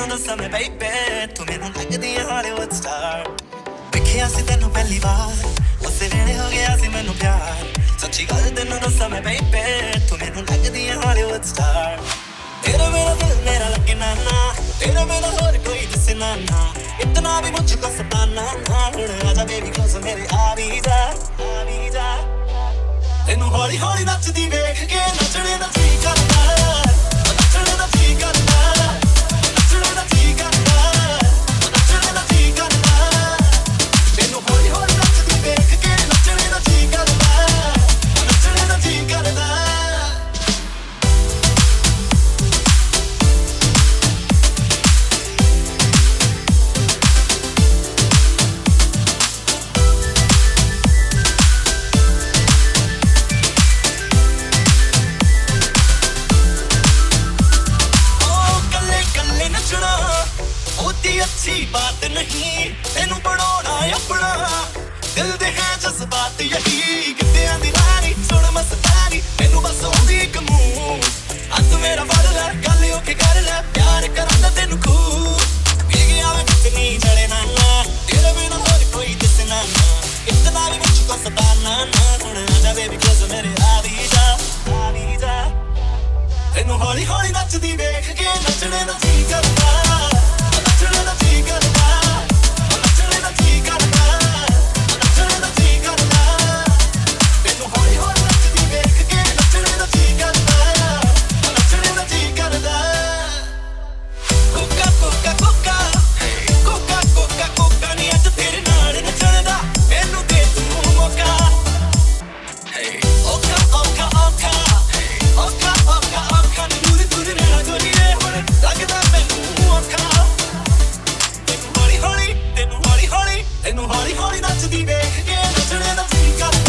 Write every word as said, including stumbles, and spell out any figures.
ਤੈਨੂੰ ਦੱਸਾਂ ਮੈਂ ਬੇਬੇ ਤੂੰ ਮੈਨੂੰ ਲੱਗਦੀ ਏ ਹਾਲੀਵੁੱਡ ਸਟਾਰ ਵੇਖਿਆ ਸੀ ਤੈਨੂੰ ਪਹਿਲੀ ਵਾਰ ਉਸੇ ਵੇਲੇ ਹੋ ਗਿਆ ਸੀ ਮੈਨੂੰ ਪਿਆਰ ਸੱਚੀ ਗੱਲ ਤੈਨੂੰ ਦੱਸਾਂ ਮੈਂ ਬੇਬੇ ਤੂੰ ਮੈਨੂੰ ਲੱਗਦੀ ਏ ਹਾਲੀਵੁੱਡ ਸਟਾਰ ਤੇਰਾ ਮੇਰਾ ਦਿਲ ਮੇਰਾ ਲੱਗੇ ਨਾ ਨਾ ਤੇਰਾ ਮੇਰਾ ਹੋਰ ਕੋਈ ਦਿਸੇ ਨਾ ਨਾ ਇਤਨਾ ਵੀ ਮੁਝਕੋ ਸਤਾਨਾ ਨਾ ਹੁਣ ਆਜਾ ਬੇਬੀ ਕਲੋਜ਼ ਮੇਰੇ ਆ ਵੀ ਜਾ ਆ ਵੀ ਜਾ ਤੈਨੂੰ ਹੌਲੀ ਹੌਲੀ ਨੱਚਦੀ ਵੇਖ ਕੇ ਨੱਚਣੇ ਦਾ ਜੀ ਕਰਦਾ ਨੱਚਣੇ ਦਾ ਜੀ ਕਰਦਾ ਨੱਚਣੇ ਦਾ ਜੀ ਕਰਦਾ ਨੱਚਣੇ ਦਾ ਜੀ ਕਰਦਾ ਤੈਨੂੰ ਹੌਲੀ ਹੌਲੀ ਨੱਚਦੀ ਵੇਖ ਕੇ ਨੱਚਣੇ ਦਾ ਜੀ ਕਰਦਾ ਨੱਚਣੇ ਦਾ ਜੀ ਕਰਦਾ अच्छी बात नहीं तेनू बनाना अपना दिल दे है जज्बात यही गिद्दियां दी रानी सुन मस्तानी तेनू बस आउंदी इक मूंह हथ मेरा फड़ लै गल ओके कर लै प्यार करांदा तेनू खूब पी गया मैं कितनी जले ना ना तेरे बिना होर कोई दिसना ना इतना भी मुझको सताना ना हुण आजा बेबी क्लोज मेरे आ भी जा आ भी जा तेनू हौली हौली नचदी वेख के नचने दा जी करदा नचने दा जी करदा नचने दा जी करदा नचने दा जी करदा तैनू हौली हौली नचदी वेख के नचने दा जी करदा नचने दा जी करदा कोका कोका कोका कोका कोका कोका नी अज तेरे नाल नचण दा मैनू दे तू मौका ओका ओका ओका ओका ओका ओका नी दूर दूर रहना गोरीए हुण लगदा मैनू औखा ਤੈਨੂੰ ਹੌਲੀ ਹੌਲੀ ਨੱਚਦੀ ਵੇਖ ਕੇ ਨੱਚਣੇ ਦਾ ਜੀ ਕਰਦਾ